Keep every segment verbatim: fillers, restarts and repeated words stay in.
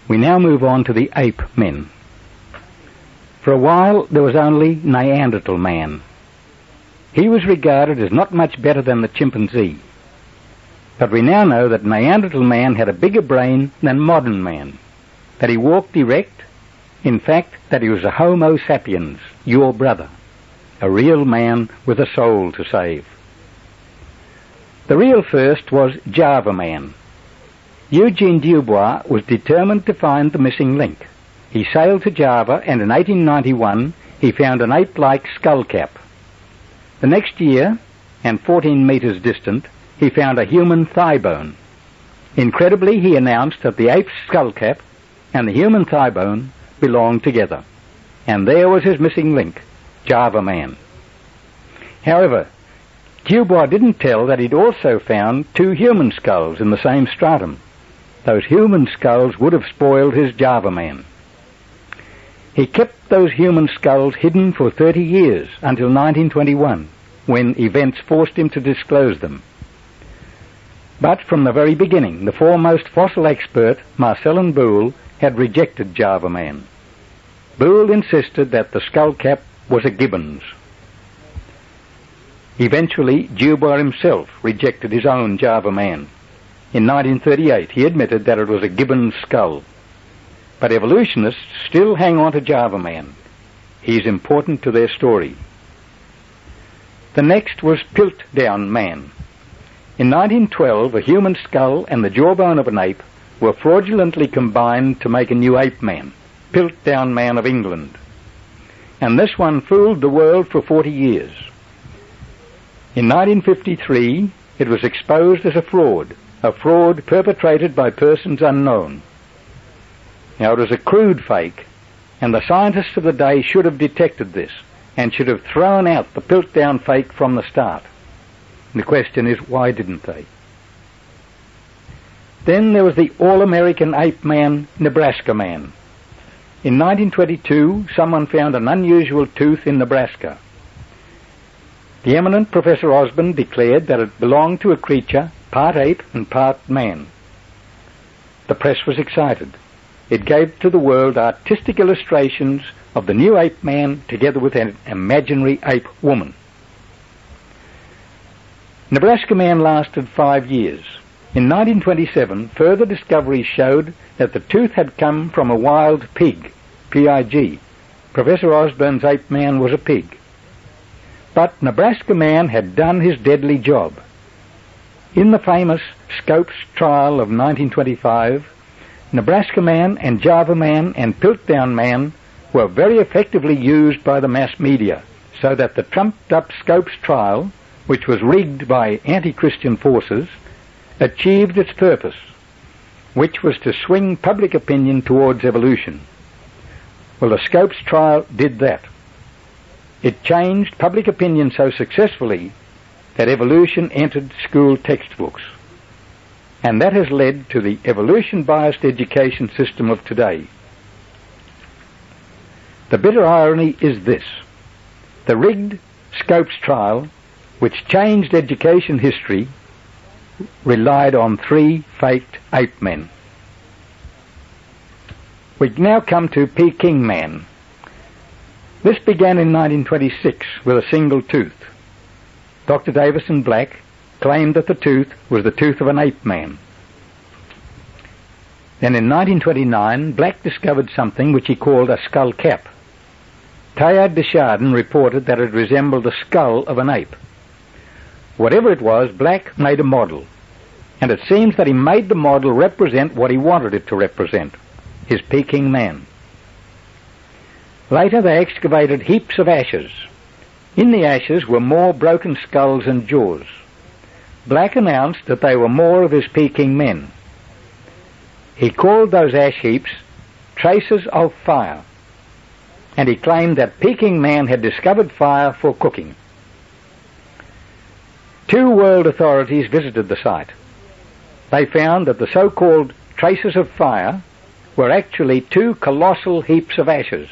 We now move on to the ape men. For a while there was only Neanderthal man. He was regarded as not much better than the chimpanzee. But we now know that Neanderthal man had a bigger brain than modern man, that he walked erect, in fact that he was a Homo sapiens, your brother, a real man with a soul to save. The real first was Java man. Eugene Dubois was determined to find the missing link. He sailed to Java, and in eighteen ninety-one he found an ape-like skull cap. The next year, and fourteen metres distant, he found a human thigh bone. Incredibly, he announced that the ape's skull cap and the human thigh bone belonged together. And there was his missing link, Java man. However, Dubois didn't tell that he'd also found two human skulls in the same stratum. Those human skulls would have spoiled his Java man. He kept those human skulls hidden for thirty years, until nineteen twenty-one, when events forced him to disclose them. But from the very beginning, the foremost fossil expert, Marcellin Boole, had rejected Java man. Boole insisted that the skull cap was a gibbon's. Eventually, Dubois himself rejected his own Java man. In nineteen thirty-eight, he admitted that it was a gibbon's skull. But evolutionists still hang on to Java man. He is important to their story. The next was Piltdown man. In nineteen twelve, a human skull and the jawbone of an ape were fraudulently combined to make a new ape man, Piltdown man of England. And this one fooled the world for forty years. In nineteen fifty-three, it was exposed as a fraud, a fraud perpetrated by persons unknown. Now, it was a crude fake, and the scientists of the day should have detected this and should have thrown out the Piltdown fake from the start. The question is, why didn't they? Then there was the all-American ape man, Nebraska man. In nineteen twenty-two, someone found an unusual tooth in Nebraska. The eminent Professor Osborn declared that it belonged to a creature part ape and part man. The press was excited. It gave to the world artistic illustrations of the new ape man together with an imaginary ape woman. Nebraska man lasted five years. In nineteen twenty-seven, further discoveries showed that the tooth had come from a wild pig, P I G. Professor Osborn's ape man was a pig. But Nebraska man had done his deadly job. In the famous Scopes trial of nineteen twenty-five, Nebraska man and Java man and Piltdown man were very effectively used by the mass media, so that the trumped-up Scopes trial, which was rigged by anti-Christian forces, achieved its purpose, which was to swing public opinion towards evolution. Well, the Scopes trial did that. It changed public opinion so successfully that evolution entered school textbooks. And that has led to the evolution-biased education system of today. The bitter irony is this. The rigged Scopes trial, which changed education history, relied on three faked ape men. We now come to Peking man. This began in nineteen twenty-six with a single tooth. Doctor Davison Black claimed that the tooth was the tooth of an ape man. Then in nineteen twenty-nine, Black discovered something which he called a skull cap. Teilhard de Chardin reported that it resembled the skull of an ape. Whatever it was, Black made a model, and it seems that he made the model represent what he wanted it to represent, his Peking man. Later they excavated heaps of ashes. In the ashes were more broken skulls and jaws. Black announced that they were more of his Peking men. He called those ash heaps traces of fire, and he claimed that Peking man had discovered fire for cooking. Two world authorities visited the site. They found that the so-called traces of fire were actually two colossal heaps of ashes.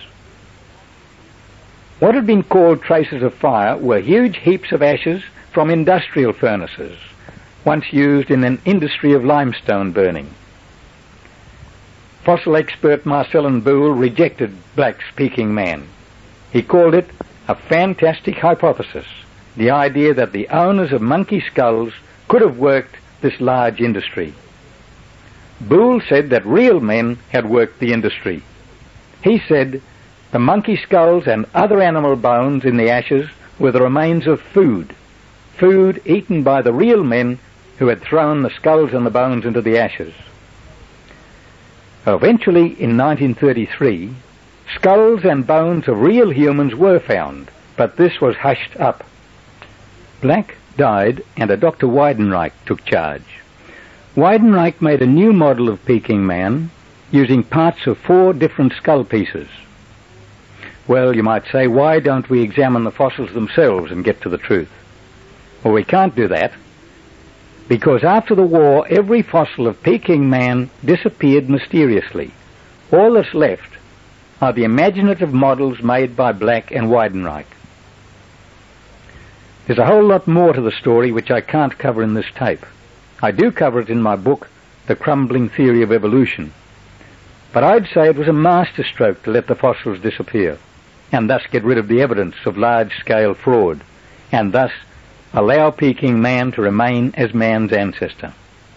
What had been called traces of fire were huge heaps of ashes from industrial furnaces, once used in an industry of limestone burning. Fossil expert Marcellin Boole rejected Black's Peking man. He called it a fantastic hypothesis, the idea that the owners of monkey skulls could have worked this large industry. Boole said that real men had worked the industry. He said the monkey skulls and other animal bones in the ashes were the remains of food, food eaten by the real men who had thrown the skulls and the bones into the ashes. Eventually, in nineteen thirty-three, skulls and bones of real humans were found, but this was hushed up. Black died, and a Doctor Weidenreich took charge. Weidenreich made a new model of Peking man using parts of four different skull pieces. Well, you might say, why don't we examine the fossils themselves and get to the truth? Well, we can't do that, because after the war, every fossil of Peking man disappeared mysteriously. All that's left are the imaginative models made by Black and Weidenreich. There's a whole lot more to the story which I can't cover in this tape. I do cover it in my book, The Crumbling Theory of Evolution. But I'd say it was a masterstroke to let the fossils disappear, and thus get rid of the evidence of large-scale fraud, and thus allow Peking man to remain as man's ancestor.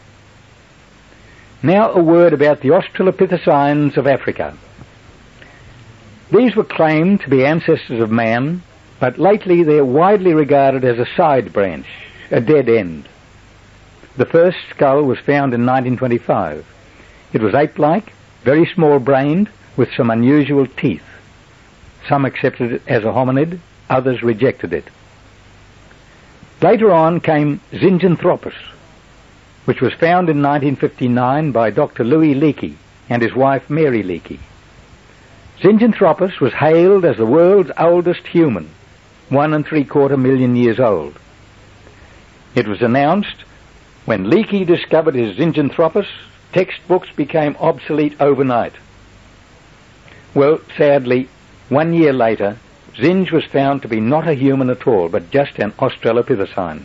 Now a word about the Australopithecines of Africa. These were claimed to be ancestors of man, but lately they are widely regarded as a side branch, a dead end. The first skull was found in nineteen twenty-five. It was ape-like, very small-brained, with some unusual teeth. Some accepted it as a hominid, others rejected it. Later on came Zinjanthropus, which was found in nineteen fifty-nine by Doctor Louis Leakey and his wife Mary Leakey. Zinjanthropus was hailed as the world's oldest human, one and three-quarter million years old. It was announced when Leakey discovered his Zinjanthropus, textbooks became obsolete overnight. Well, sadly, one year later, Zinj was found to be not a human at all, but just an Australopithecine.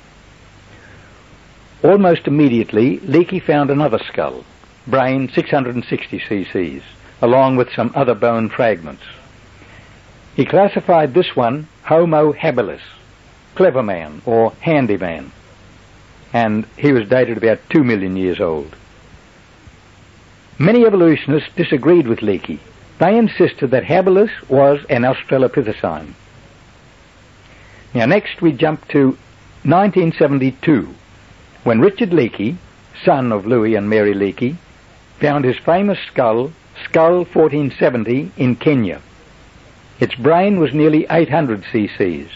Almost immediately, Leakey found another skull, brain six hundred sixty cc's, along with some other bone fragments. He classified this one Homo habilis, clever man or handyman, and he was dated about two million years old. Many evolutionists disagreed with Leakey. They insisted that habilis was an Australopithecine. Now next we jump to nineteen seventy-two, when Richard Leakey, son of Louis and Mary Leakey, found his famous skull, Skull fourteen seventy, in Kenya. Its brain was nearly eight hundred cc's.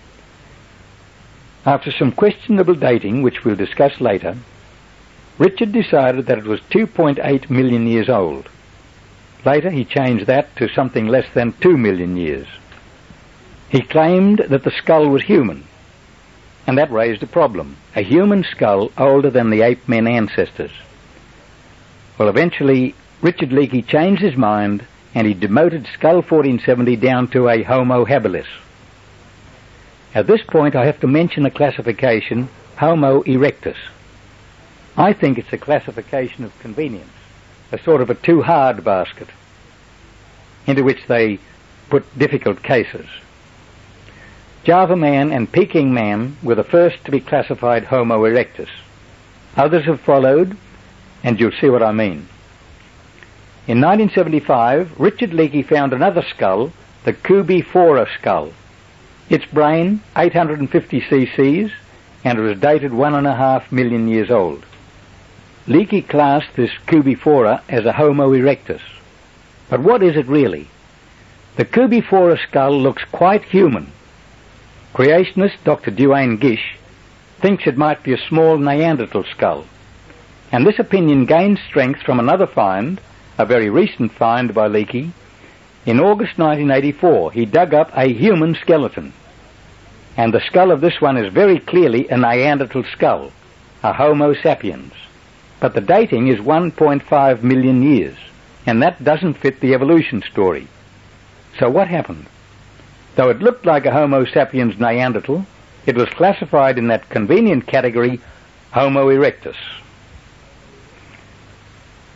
After some questionable dating, which we'll discuss later, Richard decided that it was two point eight million years old. Later he changed that to something less than two million years. He claimed that the skull was human, and that raised a problem. A human skull older than the ape-men ancestors. Well, eventually Richard Leakey changed his mind and he demoted Skull fourteen seventy down to a Homo habilis. At this point I have to mention a classification, Homo erectus. I think it's a classification of convenience, a sort of a too hard basket into which they put difficult cases. Java man and Peking man were the first to be classified Homo erectus. Others have followed, and you'll see what I mean. In nineteen seventy-five, Richard Leakey found another skull, the Kubifora skull. Its brain, eight hundred fifty cc's, and it was dated one and a half million years old. Leakey classed this Kubifora as a Homo erectus. But what is it really? The Kubifora skull looks quite human. Creationist Doctor Duane Gish thinks it might be a small Neanderthal skull, and this opinion gained strength from another find, a very recent find by Leakey. In August nineteen eighty-four, he dug up a human skeleton, and the skull of this one is very clearly a Neanderthal skull, a Homo sapiens. But the dating is one point five million years, and that doesn't fit the evolution story. So what happened? Though it looked like a Homo sapiens Neanderthal, it was classified in that convenient category, Homo erectus.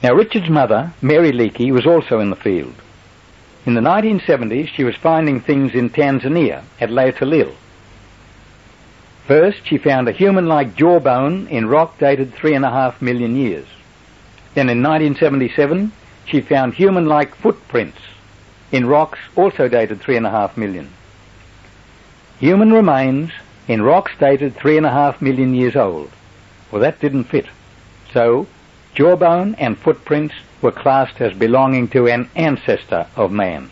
Now, Richard's mother, Mary Leakey, was also in the field. In the nineteen seventies, she was finding things in Tanzania at Laetalil. First, she found a human-like jawbone in rock dated three and a half million years. Then in nineteen seventy-seven, she found human-like footprints in rocks also dated three and a half million. Human remains in rocks dated three and a half million years old. Well, that didn't fit. So, jawbone and footprints were classed as belonging to an ancestor of man.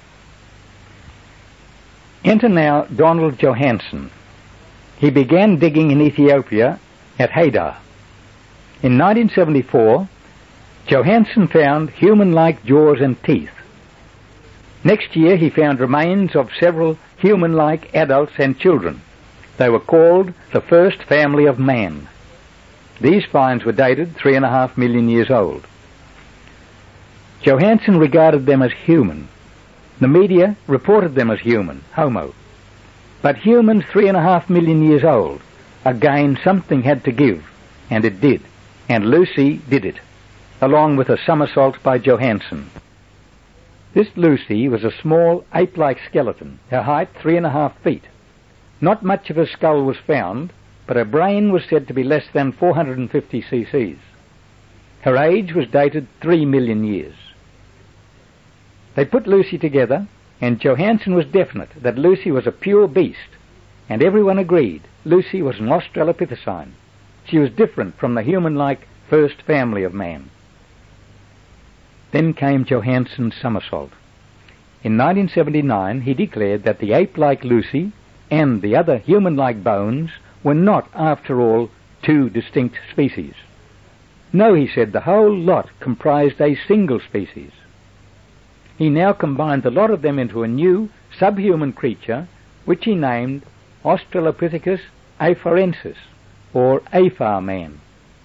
Enter now Donald Johanson. He began digging in Ethiopia at Haydar. In nineteen seventy-four, Johanson found human-like jaws and teeth. Next year he found remains of several human-like adults and children. They were called the first family of man. These finds were dated three and a half million years old. Johanson regarded them as human. The media reported them as human, Homo. But humans three and a half million years old, again something had to give, and it did, and Lucy did it, along with a somersault by Johanson. This Lucy was a small ape-like skeleton, her height three and a half feet. Not much of her skull was found, but her brain was said to be less than four hundred fifty cc's. Her age was dated three million years. They put Lucy together, and Johanson was definite that Lucy was a pure beast, and everyone agreed Lucy was an Australopithecine. She was different from the human-like first family of man. Then came Johanson's somersault. In nineteen seventy-nine, he declared that the ape-like Lucy and the other human-like bones were not, after all, two distinct species. No, he said, the whole lot comprised a single species. He now combined the lot of them into a new subhuman creature, which he named Australopithecus afarensis, or Afar man.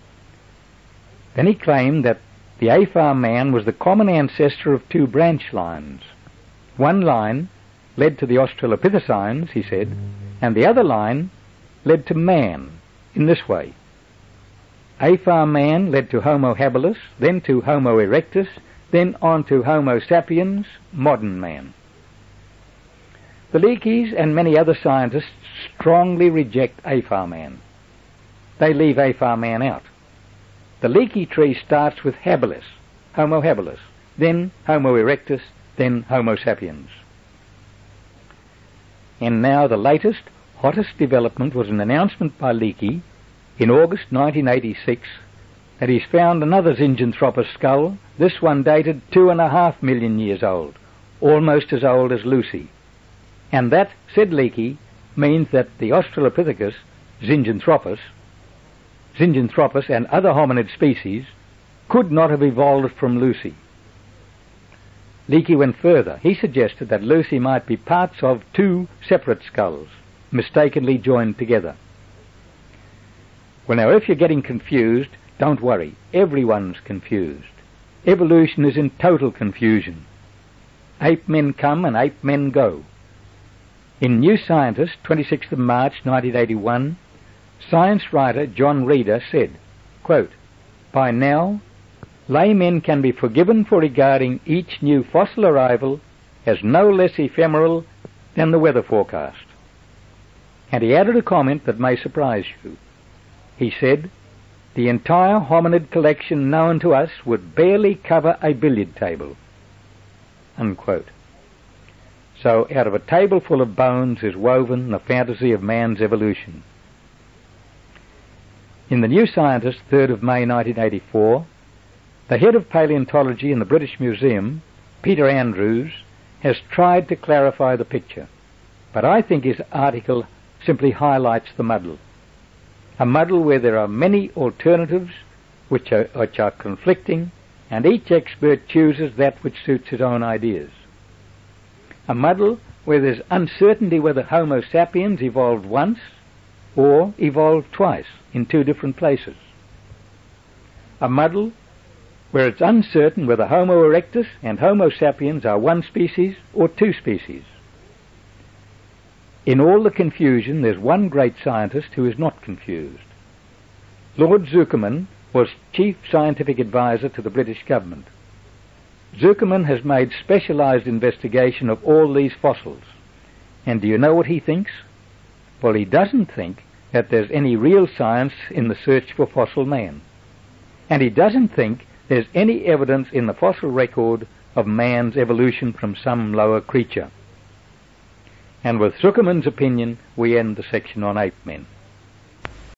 Then he claimed that the Afar man was the common ancestor of two branch lines. One line led to the Australopithecines, he said, and the other line led to man in this way. Afar man led to Homo habilis, then to Homo erectus, then on to Homo sapiens, modern man. The Leakeys and many other scientists strongly reject Afar man. They leave Afar man out. The Leakey tree starts with habilis, Homo habilis, then Homo erectus, then Homo sapiens. And now the latest, hottest development was an announcement by Leakey in August nineteen eighty-six that he's found another Zinjanthropus skull, this one dated two and a half million years old, almost as old as Lucy. And that, said Leakey, means that the Australopithecus, Zinjanthropus, Zinjanthropus and other hominid species could not have evolved from Lucy. Leakey went further. He suggested that Lucy might be parts of two separate skulls, mistakenly joined together. Well, now, if you're getting confused, don't worry. Everyone's confused. Evolution is in total confusion. Ape men come and ape men go. In New Scientist, twenty-sixth of March nineteen eighty-one, science writer John Reeder said, quote, "By now, laymen can be forgiven for regarding each new fossil arrival as no less ephemeral than the weather forecast." And he added a comment that may surprise you. He said, "The entire hominid collection known to us would barely cover a billiard table." Unquote. So out of a table full of bones is woven the fantasy of man's evolution. In the New Scientist, third of May nineteen eighty-four, the head of paleontology in the British Museum, Peter Andrews, has tried to clarify the picture, but I think his article simply highlights the muddle. A muddle where there are many alternatives which are, which are conflicting, and each expert chooses that which suits his own ideas. A muddle where there's uncertainty whether Homo sapiens evolved once or evolved twice in two different places. A muddle where it's uncertain whether Homo erectus and Homo sapiens are one species or two species. In all the confusion, there's one great scientist who is not confused. Lord Zuckerman was chief scientific advisor to the British government. Zuckerman has made specialised investigation of all these fossils. And do you know what he thinks? Well, he doesn't think that there's any real science in the search for fossil man. And he doesn't think there's any evidence in the fossil record of man's evolution from some lower creature. And with Zuckerman's opinion, we end the section on ape men.